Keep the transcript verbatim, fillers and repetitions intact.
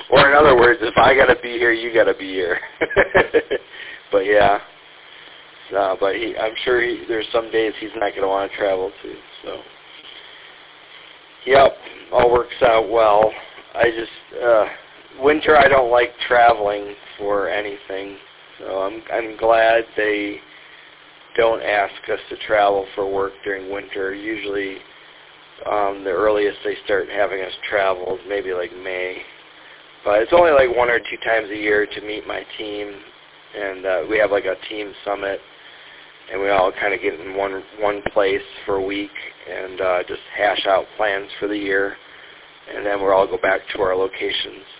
or in other words, if I gotta be here, you gotta be here. But yeah, uh, but he, I'm sure he, there's some days he's not gonna want to travel to. So, yep, all works out well. I just uh, winter. I don't like traveling for anything, so I'm I'm glad they don't ask us to travel for work during winter. Usually, um, the earliest they start having us travel is maybe like May. But it's only like one or two times a year to meet my team, and uh, we have like a team summit, and we all kind of get in one one place for a week and uh, just hash out plans for the year, and then we'll all go back to our locations.